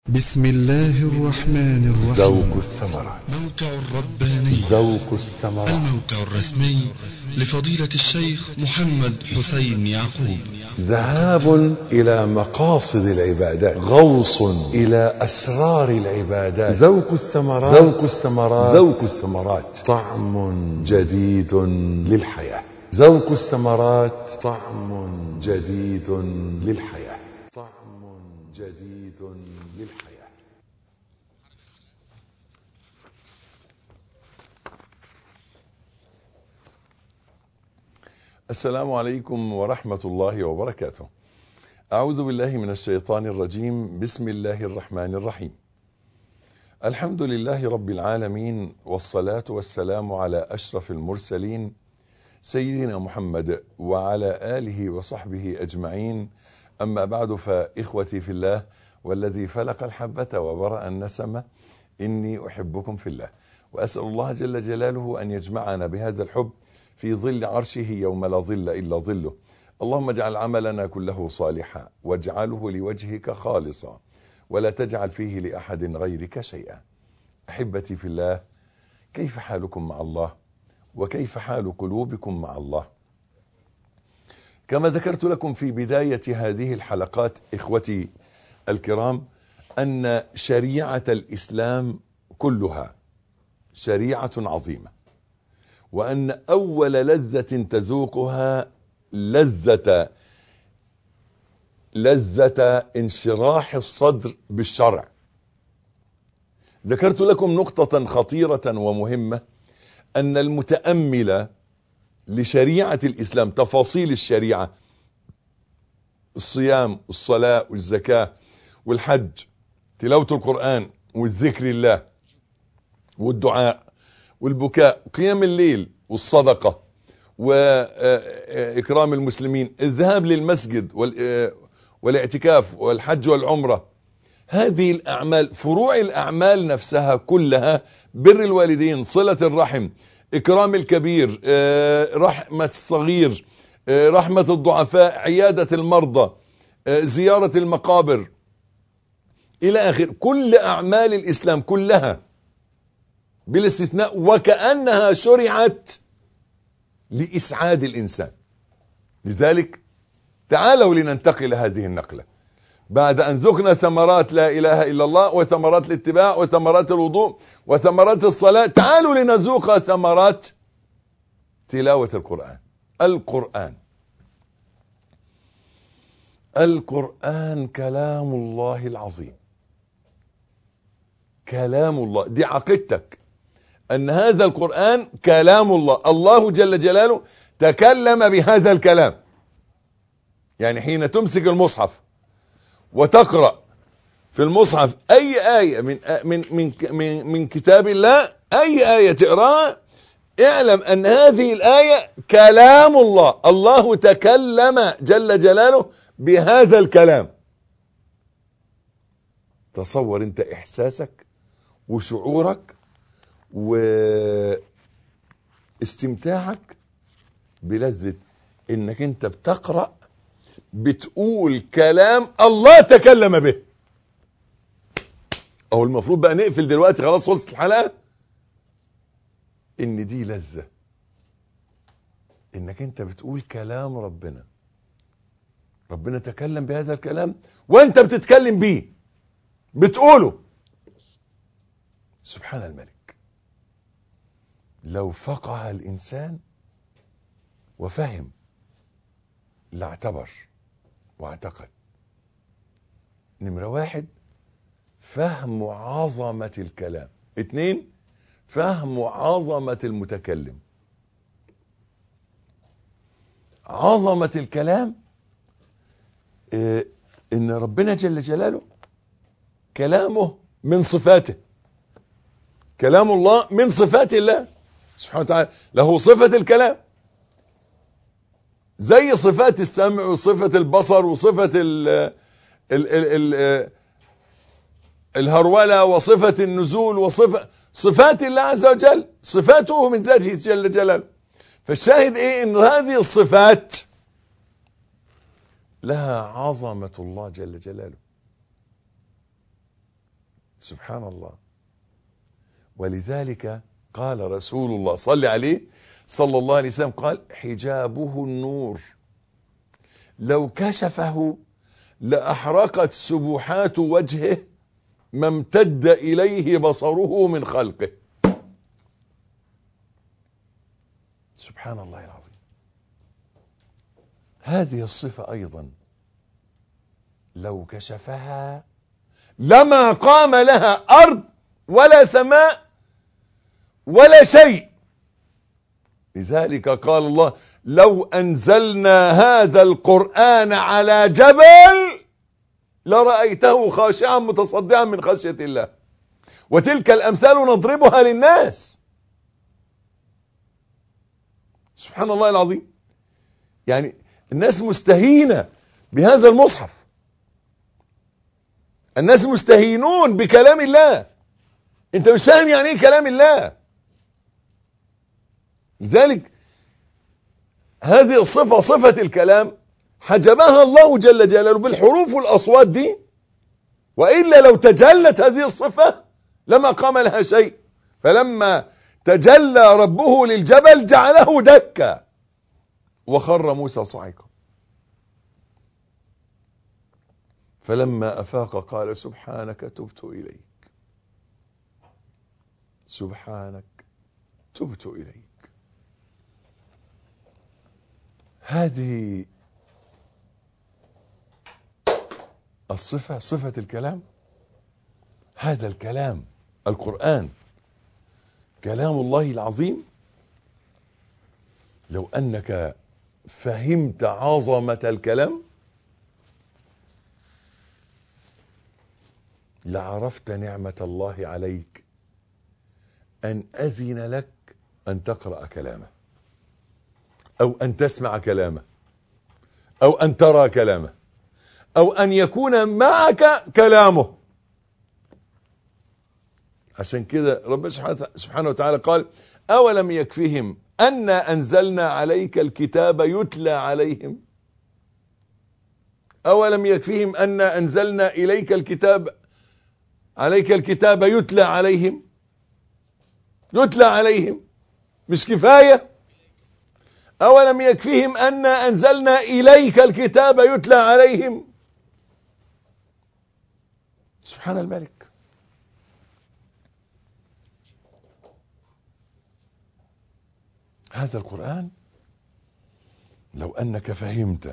بسم الله الرحمن الرحيم. ذوق الثمرات. موقع الرباني. ذوق الثمرات. الموقع الرسمي لفضيلة الشيخ محمد حسين يعقوب. ذهاب إلى مقاصد العبادات، غوص إلى أسرار العبادات. ذوق الثمرات. ذوق الثمرات. ذوق الثمرات، طعم جديد للحياة. ذوق الثمرات، طعم جديد للحياة. طعم جديد للحياة. السلام عليكم ورحمة الله وبركاته. أعوذ بالله من الشيطان الرجيم. بسم الله الرحمن الرحيم. الحمد لله رب العالمين، والصلاة والسلام على أشرف المرسلين سيدنا محمد وعلى آله وصحبه أجمعين. أما بعد، فإخوتي في الله والذي فلق الحبة وبرأ النسمة، إني أحبكم في الله، وأسأل الله جل جلاله أن يجمعنا بهذا الحب في ظل عرشه يوم لا ظل إلا ظله. اللهم اجعل عملنا كله صالحا، واجعله لوجهك خالصا، ولا تجعل فيه لأحد غيرك شيئا. أحبتي في الله، كيف حالكم مع الله؟ وكيف حال قلوبكم مع الله؟ كما ذكرت لكم في بداية هذه الحلقات إخوتي الكرام، أن شريعة الإسلام كلها شريعة عظيمة، وأن أول لذة تذوقها لذة انشراح الصدر بالشرع. ذكرت لكم نقطة خطيرة ومهمة، أن المتأمل لشريعة الإسلام، تفاصيل الشريعة، الصيام والصلاة والزكاة والحج، تلاوة القرآن والذكر الله والدعاء والبكاء، قيام الليل والصدقة وإكرام المسلمين، الذهاب للمسجد والاعتكاف والحج والعمرة، هذه الأعمال، فروع الأعمال نفسها كلها، بر الوالدين، صلة الرحم، إكرام الكبير، رحمة الصغير، رحمة الضعفاء، عيادة المرضى، زيارة المقابر، إلى آخر. كل أعمال الإسلام كلها بلا استثناء وكأنها شرعت لإسعاد الإنسان. لذلك تعالوا لننتقل هذه النقلة بعد أن ذقنا ثمرات لا إله إلا الله، وثمرات الاتباع، وثمرات الوضوء، وثمرات الصلاة. تعالوا لنذوق ثمرات تلاوة القرآن. القرآن كلام الله العظيم، كلام الله. دي عقيدتك، أن هذا القرآن كلام الله. الله جل جلاله تكلم بهذا الكلام. يعني حين تمسك المصحف وتقرأ في المصحف أي آية من كتاب الله، أي آية تقرأها، اعلم أن هذه الآية كلام الله. الله تكلم جل جلاله بهذا الكلام. تصور أنت إحساسك وشعورك واستمتاعك بلذة انك انت بتقرأ، بتقول كلام الله تكلم به. او المفروض بقى نقفل دلوقتي، خلاص خلصت الحلقة، ان دي لذة، انك انت بتقول كلام ربنا تكلم بهذا الكلام وانت بتتكلم بيه، بتقوله. سبحان الملك. لو فقه الإنسان وفهم لاعتبر واعتقد. نمرة 1، فهم عظمة الكلام. 2، فهم عظمة المتكلم. عظمة الكلام، إن ربنا جل جلاله كلامه من صفاته. كلام الله من صفات الله سبحانه وتعالى، له صفة الكلام، زي صفات السمع وصفة البصر وصفة الهرولة وصفة النزول صفات الله عز وجل، صفاته من ذاته جل جلاله. فالشاهد ايه؟ ان هذه الصفات لها عظمة الله جل جلاله. سبحان الله. ولذلك قال رسول الله صلى عليه صلى الله عليه وسلم قال حجابه النور لو كشفه لأحرقت سبحات وجهه ما امتد إليه بصره من خلقه. سبحان الله العظيم. هذه الصفة أيضا لو كشفها لما قام لها أرض ولا سماء ولا شيء. لذلك قال الله لو أنزلنا هذا القرآن على جبل لرأيته خاشعا متصدعا من خشية الله. وتلك الأمثال نضربها للناس. سبحان الله العظيم. يعني الناس مستهينة بهذا المصحف، الناس مستهينون بكلام الله. انت مش فاهم يعني ايه كلام الله. لذلك هذه الصفة، صفة الكلام، حجبها الله جل جلاله بالحروف والأصوات دي، وإلا لو تجلت هذه الصفة لما قام لها شيء. فلما تجلى ربه للجبل جعله دكا وخر موسى صعقا. فلما أفاق قال سبحانك تبت إليك، سبحانك تبت إليك. هذه الصفة، صفة الكلام. هذا الكلام القرآن كلام الله العظيم. لو أنك فهمت عظمة الكلام لعرفت نعمة الله عليك أن أذن لك أن تقرأ كلامه، أو أن تسمع كلامه، أو أن ترى كلامه، أو أن يكون معك كلامه. عشان كده ربنا سبحانه وتعالى قال أولم يكفهم أنا أنزلنا عليك الكتاب يتلى عليهم. أولم يكفهم أنا أنزلنا إليك الكتاب، عليك الكتاب يتلى عليهم. يتلى عليهم مش كفاية. أولم يكفهم أنا أنزلنا إليك الكتاب يتلى عليهم. سبحان الملك. هذا القرآن لو أنك فهمت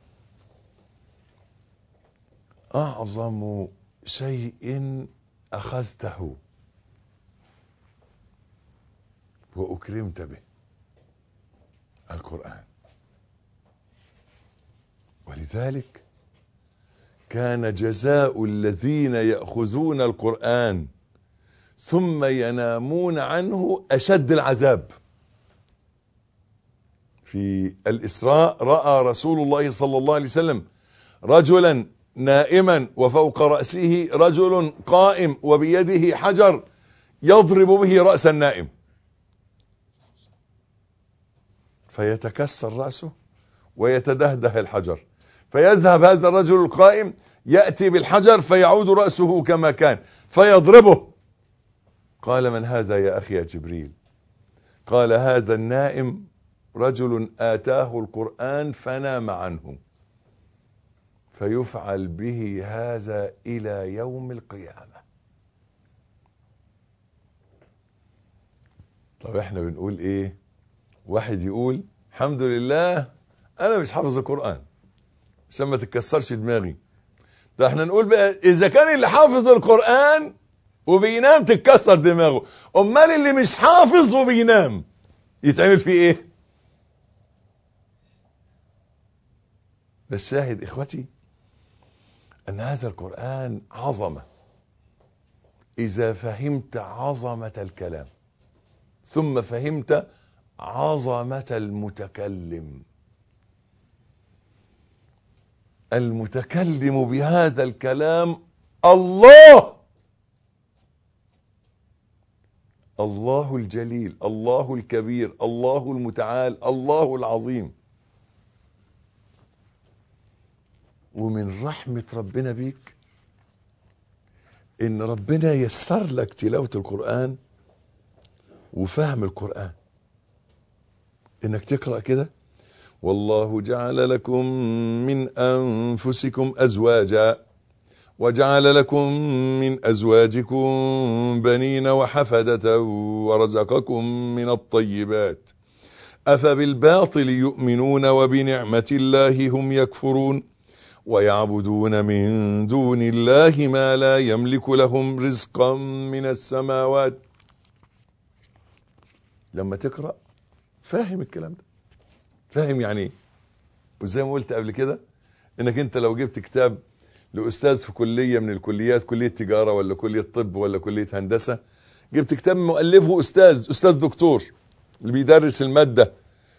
أعظم شيء أخذته وأكرمت به القرآن. ولذلك كان جزاء الذين يأخذون القرآن ثم ينامون عنه أشد العذاب. في الإسراء رأى رسول الله صلى الله عليه وسلم رجلا نائما وفوق رأسه رجل قائم وبيده حجر يضرب به رأس النائم فيتكسر رأسه ويتدهده الحجر، فيذهب هذا الرجل القائم يأتي بالحجر فيعود رأسه كما كان فيضربه. قال من هذا يا أخي يا جبريل؟ قال هذا النائم رجل آتاه القرآن فنام عنه، فيفعل به هذا إلى يوم القيامة. طب احنا بنقول ايه؟ واحد يقول الحمد لله انا مش حافظ القرآن عشان ما تتكسرش دماغي. ده احنا نقول بقى اذا كان اللي حافظ القرآن وبينام تتكسر دماغه، امال اللي مش حافظ وبينام يتعمل فيه ايه؟ بس شاهد اخوتي ان هذا القرآن عظمة. اذا فهمت عظمة الكلام ثم فهمت عظمة المتكلم، المتكلم بهذا الكلام الله، الله الجليل، الله الكبير، الله المتعال، الله العظيم. ومن رحمة ربنا بيك ان ربنا يسر لك تلاوة القرآن وفهم القرآن، انك تقرأ كده: والله جعل لكم من انفسكم ازواجا وجعل لكم من ازواجكم بنين وحفدة ورزقكم من الطيبات افبالباطل يؤمنون وبنعمة الله هم يكفرون ويعبدون من دون الله ما لا يملك لهم رزقا من السماوات. لما تقرأ فاهم الكلام ده، فاهم يعني ايه. وزي ما قلت قبل كده، انك انت لو جبت كتاب لأستاذ في كلية من الكليات، كلية تجارة ولا كلية طب ولا كلية هندسة، جبت كتاب مؤلفه أستاذ دكتور اللي بيدرس المادة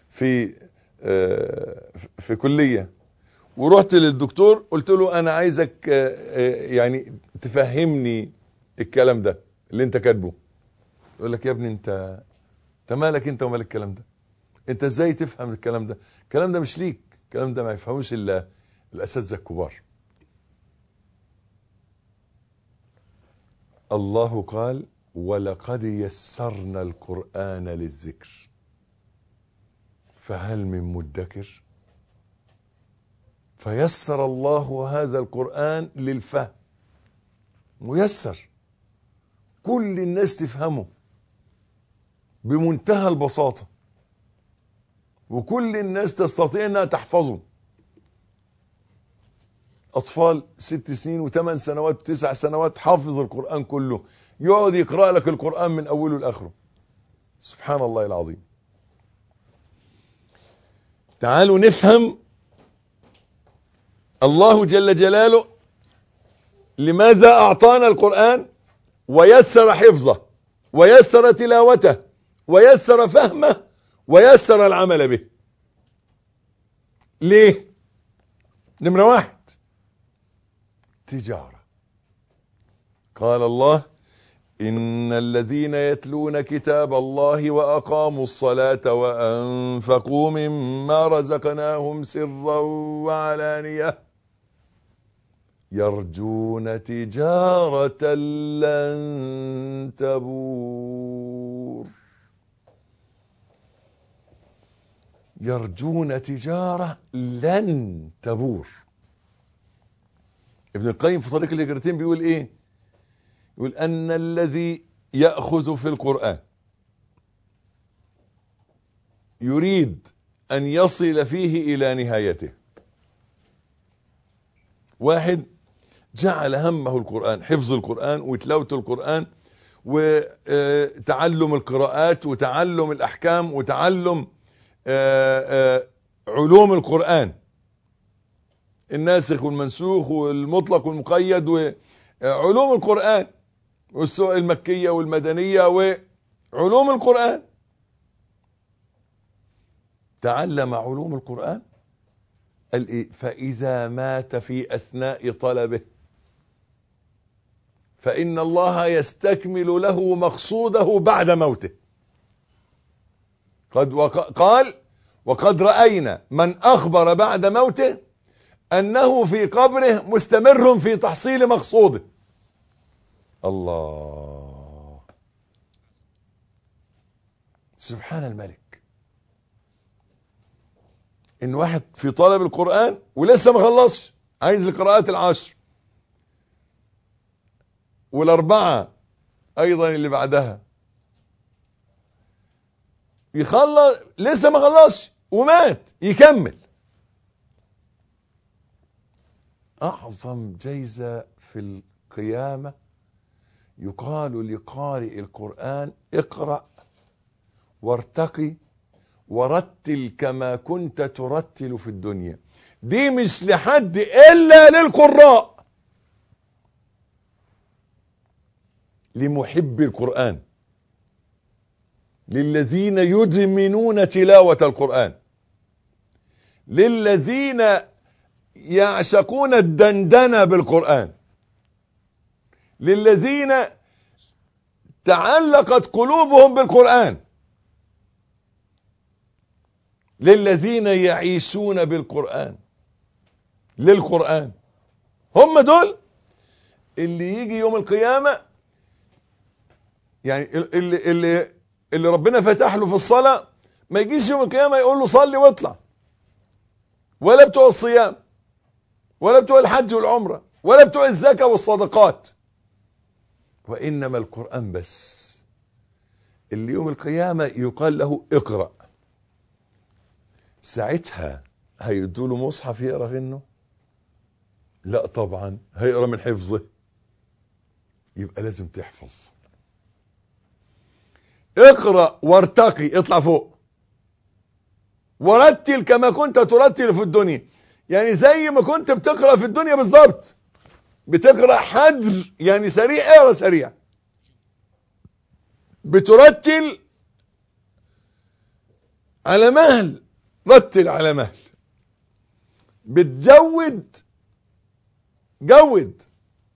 في كلية، ورحت للدكتور قلت له أنا عايزك يعني تفهمني الكلام ده اللي انت كاتبه. يقول لك: يا ابني انت مالك انت ومال الكلام ده؟ انت ازاي تفهم الكلام ده؟ الكلام ده مش ليك، الكلام ده ما يفهموش الا الاساتذه الكبار. الله قال: ولقد يسرنا القرآن للذكر فهل من مدكر. فيسر الله هذا القرآن للفهم، ميسر، كل الناس تفهمه بمنتهى البساطة، وكل الناس تستطيع انها تحفظه. اطفال 6 سنين و8 سنوات و9 سنوات حافظ القرآن كله، يقعد يقرأ لك القرآن من اوله لاخره. سبحان الله العظيم. تعالوا نفهم الله جل جلاله لماذا اعطانا القرآن ويسر حفظه ويسر تلاوته ويسر فهمه ويسر العمل به. ليه؟ نمرة 1: تجارة. قال الله: إن الذين يتلون كتاب الله وأقاموا الصلاة وأنفقوا مما رزقناهم سرا وعلانية يرجون تجارة لن تبور. يرجون تجارة لن تبور. ابن القيم في طريق الهجرتين بيقول ايه؟ يقول: ان الذي يأخذ في القرآن يريد ان يصل فيه الى نهايته. واحد جعل همه القرآن، حفظ القرآن وتلاوة القرآن وتعلم القراءات وتعلم الأحكام وتعلم علوم القرآن، الناسخ والمنسوخ والمطلق والمقيد وعلوم القرآن والسور المكية والمدنية وعلوم القرآن. تعلم علوم القرآن، قال إيه؟ فإذا مات في أثناء طلبه فإن الله يستكمل له مقصوده بعد موته. قال: وقد رأينا من أخبر بعد موته أنه في قبره مستمر في تحصيل مقصوده. الله، سبحان الملك. إن واحد في طلب القرآن ولسه ما خلصش، عايز القراءات 10 وال4 أيضا اللي بعدها، يخلص لسه ما خلصش ومات، يكمل. أعظم جايزة في القيامة يقال لقارئ القرآن: اقرأ وارتقي ورتل كما كنت ترتل في الدنيا. دي مش لحد إلا للقراء، لمحب القرآن، للذين يدمنون تلاوة القرآن، للذين يعشقون الدندنة بالقرآن، للذين تعلقت قلوبهم بالقرآن، للذين يعيشون بالقرآن، للقرآن. هم دول اللي يجي يوم القيامة يعني اللي ربنا فتح له في الصلاة ما يجيش يوم القيامة يقول له صلي واطلع، ولا بتوع الصيام ولا بتوع الحج والعمرة ولا بتوع الزكاة والصدقات، وإنما القرآن بس اللي يوم القيامة يقال له اقرأ. ساعتها هيدوا له مصحف يقرأ منه؟ لا طبعا، هيقرأ من حفظه. يبقى لازم تحفظ. اقرأ وارتقي، اطلع فوق، ورتل كما كنت ترتل في الدنيا. يعني زي ما كنت بتقرأ في الدنيا بالظبط، بتقرأ حدر يعني سريع، اقرأ سريع. بترتل على مهل، رتل على مهل. بتجود، جود.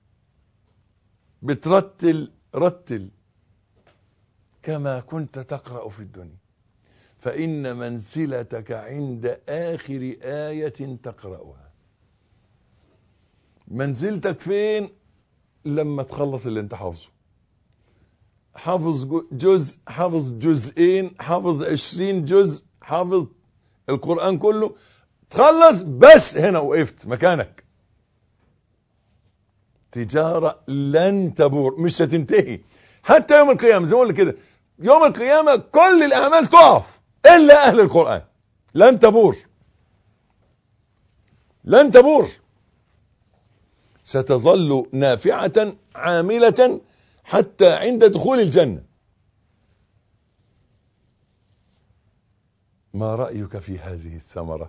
بترتل، رتل كما كنت تقرأ في الدنيا. فإن منزلتك عند آخر آية تقرأها. منزلتك فين؟ لما تخلص اللي انت حافظه. حافظ جزء، حافظ جزئين، حافظ 20 جزء، حافظ القرآن كله، تخلص بس هنا وقفت مكانك. تجارة لن تبور، مش هتنتهي حتى يوم القيامة. زي ما قلنا كده، يوم القيامة كل الأعمال تقف إلا أهل القرآن. لن تبور، لن تبور، ستظل نافعة عاملة حتى عند دخول الجنة. ما رأيك في هذه الثمرة؟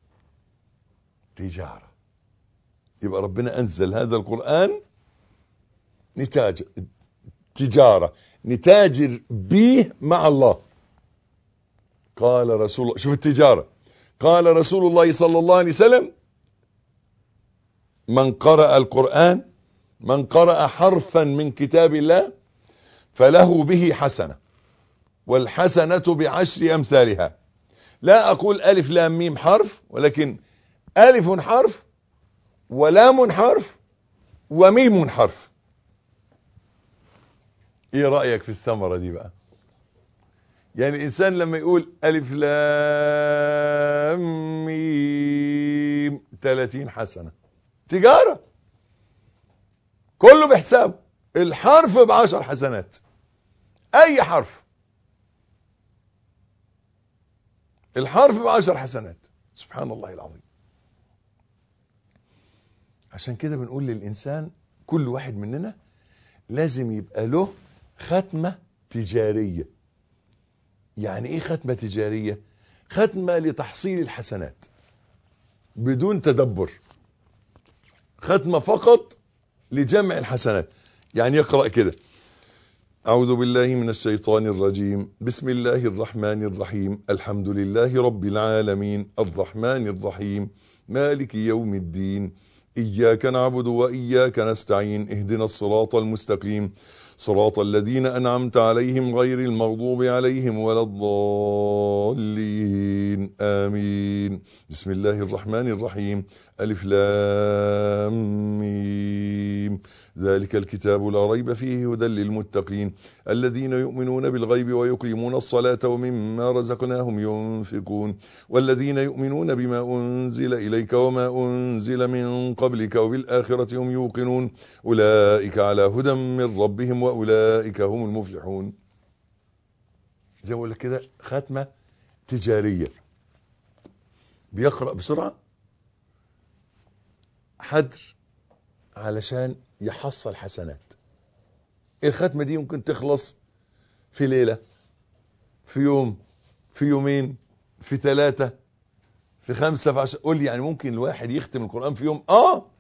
تجارة. يبقى ربنا أنزل هذا القرآن نتاج، تجارة نتاجر به مع الله. قال رسول الله، شوف التجارة، قال رسول الله صلى الله عليه وسلم: من قرأ القرآن، من قرأ حرفا من كتاب الله فله به حسنة، والحسنة بعشر أمثالها. لا أقول ألف لام ميم حرف، ولكن ألف حرف ولام حرف وميم حرف. ايه رأيك في الثمرة دي بقى؟ يعني الإنسان لما يقول ألف لام ميم 30 حسنة. تجارة، كله بحساب. الحرف ب10 حسنات، أي حرف، الحرف ب10 حسنات. سبحان الله العظيم. عشان كده بنقول للإنسان، كل واحد مننا لازم يبقى له ختمة تجارية. يعني ايه ختمة تجارية؟ ختمة لتحصيل الحسنات بدون تدبر، ختمة فقط لجمع الحسنات. يعني يقرأ كده: أعوذ بالله من الشيطان الرجيم، بسم الله الرحمن الرحيم، الحمد لله رب العالمين، الرحمن الرحيم، مالك يوم الدين، إياك نعبد وإياك نستعين، اهدنا الصراط المستقيم، صراط الذين أنعمت عليهم غير المغضوب عليهم ولا الضالين، آمين. بسم الله الرحمن الرحيم، ألف لام ميم، ذلك الكتاب لا ريب فيه هدى للمتقين الذين يؤمنون بالغيب ويقيمون الصلاة ومما رزقناهم ينفقون والذين يؤمنون بما أنزل إليك وما أنزل من قبلك وبالآخرة هم يوقنون أولئك على هدى من ربهم وأولئك هم المفلحون. زي ما أقول لك كده، ختمة تجارية. بيقرأ بسرعة حدر علشان يحصل حسنات. الختمة دي ممكن تخلص في ليلة، في يوم، في يومين، في 3، في 5، في 10. قول لي يعني ممكن الواحد يختم القرآن في يوم؟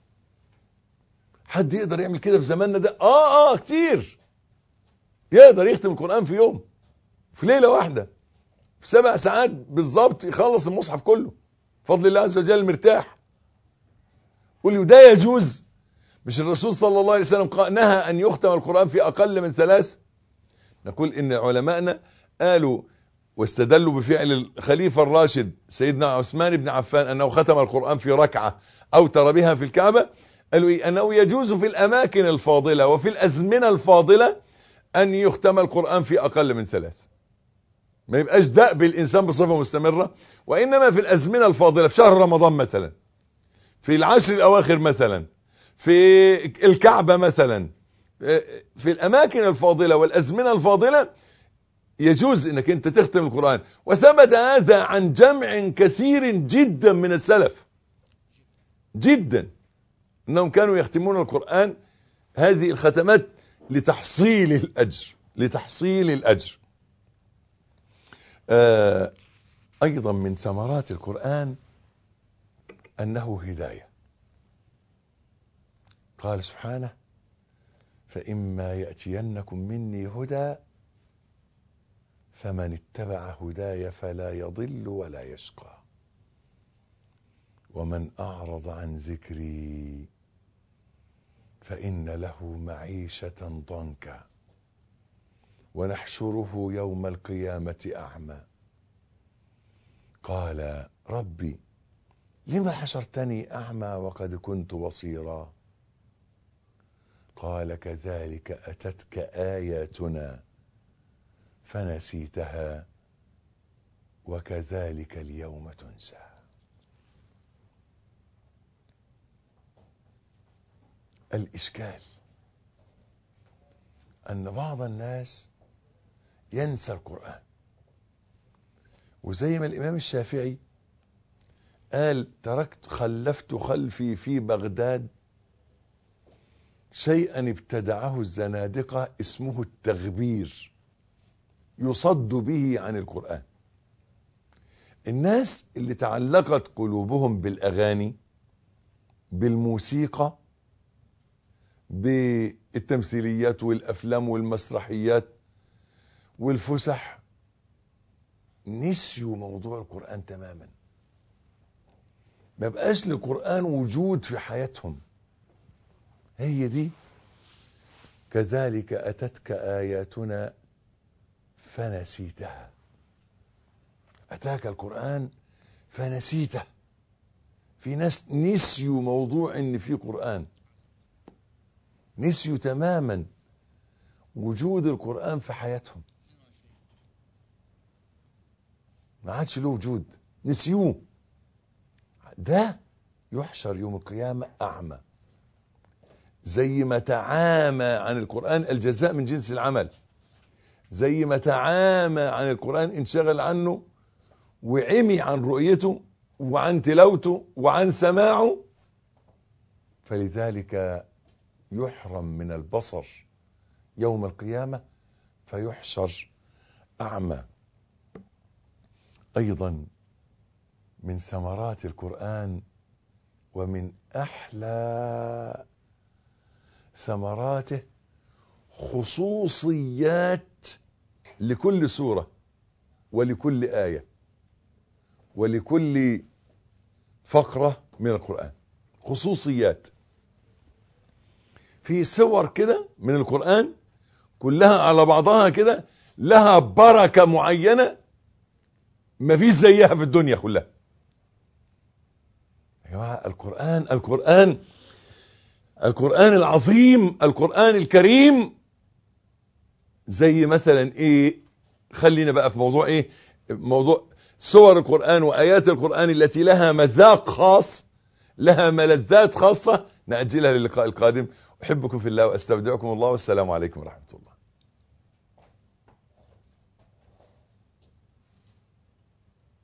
حد يقدر يعمل كده في زماننا ده؟ كتير. يقدر يختم القرآن في يوم، في ليلة واحدة، في 7 ساعات بالظبط يخلص المصحف كله بفضل الله عز وجل مرتاح. قول لي وده يجوز؟ مش الرسول صلى الله عليه وسلم نهى أن يختم القرآن في أقل من 3؟ نقول إن علماءنا قالوا واستدلوا بفعل الخليفة الراشد سيدنا عثمان بن عفان أنه ختم القرآن في ركعة أوتر بها في الكعبة. قالوا إيه؟ أنه يجوز في الأماكن الفاضلة وفي الأزمنة الفاضلة أن يختم القرآن في أقل من 3. ما يبقاش دأب الإنسان بصفة مستمرة، وإنما في الأزمنة الفاضلة، في شهر رمضان مثلا، في العشر الأواخر مثلا، في الكعبة مثلا، في الأماكن الفاضلة والأزمنة الفاضلة يجوز أنك أنت تختم القرآن. وثبت هذا عن جمع كثير جدا من السلف جدا، أنهم كانوا يختمون القرآن هذه الختمات لتحصيل الأجر، لتحصيل الأجر. أيضا من ثمرات القرآن أنه هداية. قال سبحانه: فإما يأتينكم مني هدى فمن اتبع هداي فلا يضل ولا يشقى ومن أعرض عن ذكري فإن له معيشة ضنكا ونحشره يوم القيامة أعمى قال ربي لما حشرتني أعمى وقد كنت بصيرا قال كذلك أتتك آياتنا فنسيتها وكذلك اليوم تنسى. الإشكال أن بعض الناس ينسى القرآن، وزي ما الإمام الشافعي قال: خلفت خلفي في بغداد شيئا ابتدعه الزنادقة اسمه التغبير يصد به عن القرآن. الناس اللي تعلقت قلوبهم بالأغاني، بالموسيقى، بالتمثيليات والأفلام والمسرحيات والفسح، نسيوا موضوع القرآن تماما. ما بقاش للقرآن وجود في حياتهم. هي دي كذلك أتتك آياتنا فنسيتها. أتاك القرآن فنسيته. في ناس نسيوا موضوع إن في قرآن، نسيوا تماما وجود القرآن في حياتهم، ما عادش له وجود، نسيوه. ده يحشر يوم القيامة أعمى. زي ما تعامى عن القرآن، الجزاء من جنس العمل، زي ما تعامى عن القرآن انشغل عنه وعمي عن رؤيته وعن تلاوته وعن سماعه، فلذلك يحرم من البصر يوم القيامة فيحشر أعمى. أيضا من ثمرات القرآن ومن أحلى ثمراته خصوصيات لكل سورة ولكل آية ولكل فقرة من القرآن. خصوصيات في سور كده من القرآن كلها على بعضها كده لها بركة معينة ما فيش زيها في الدنيا كلها. يا جماعة القرآن العظيم، القرآن الكريم، زي مثلا ايه، خلينا بقى في موضوع ايه، موضوع سور القرآن وآيات القرآن التي لها مذاق خاص، لها ملذات خاصة، نأجلها للقاء القادم. أحبكم في الله وأستودعكم الله، والسلام عليكم ورحمة الله.